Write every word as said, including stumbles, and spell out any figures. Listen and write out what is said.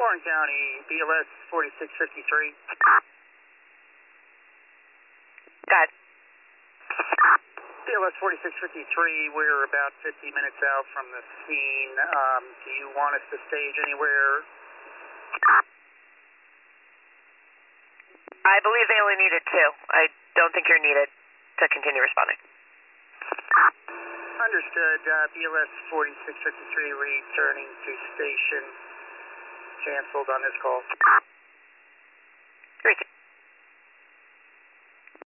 Warren County, B L S forty-six fifty-three. Got it. B L S forty-six fifty-three, we're about fifty minutes out from the scene. Um, do you want us to stage anywhere? I believe they only needed two. I don't think you're needed to continue responding. Understood. Uh, B L S forty-six fifty-three returning to station. Canceled on this call. Great.